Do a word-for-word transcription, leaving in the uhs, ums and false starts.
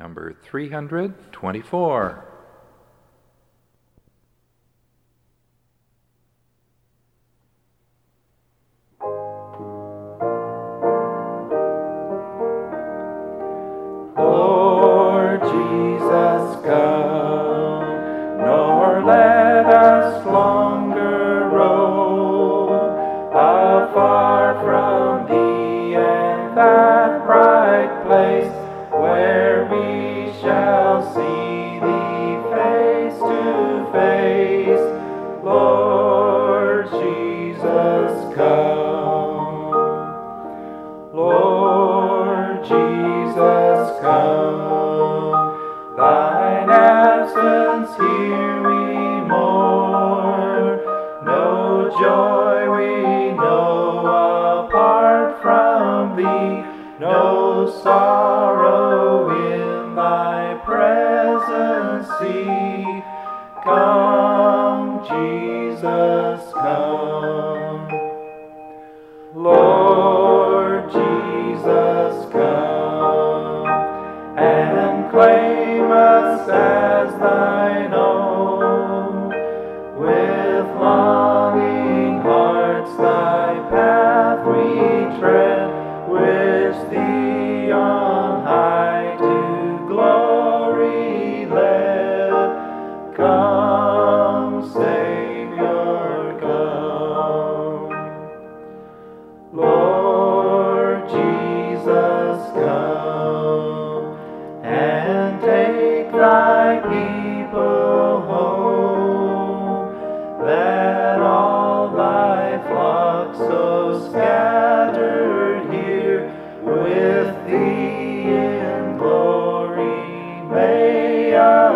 number three hundred twenty-four. Lord Jesus, come, nor let us longer rove afar from thee and that bright place where we shall see thee face to face. Lord Jesus, come. Lord Jesus, come. Thine absence here we mourn. No joy we know apart from thee. No sorrow in thy presence see. Come, Jesus, come. Lord Jesus, come, and claim us as thine own. With longing hearts thy path we tread, with thee on high to glory led. Come, Savior, come. Lord Jesus, come, and take thy people home, that all thy flock so scattered here with thee in glory may abide.